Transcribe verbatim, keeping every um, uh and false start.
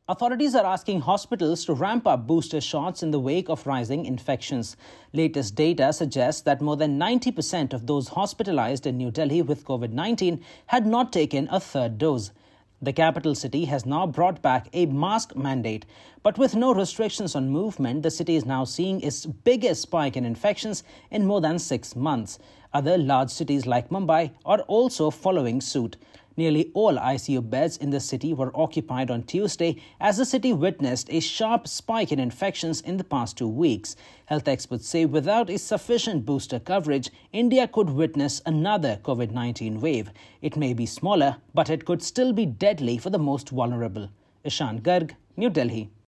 Authorities are asking hospitals to ramp up booster shots in the wake of rising infections. Latest data suggests that more than ninety percent of those hospitalized in New Delhi with COVID nineteen had not taken a third dose. The capital city has now brought back a mask mandate, but with no restrictions on movement, the city is now seeing its biggest spike in infections in more than six months. Other large cities like Mumbai are also following suit. Nearly all I C U beds in the city were occupied on Tuesday as the city witnessed a sharp spike in infections in the past two weeks. Health experts say without a sufficient booster coverage, India could witness another COVID nineteen wave. It may be smaller, but it could still be deadly for the most vulnerable. Ishan Garg, New Delhi.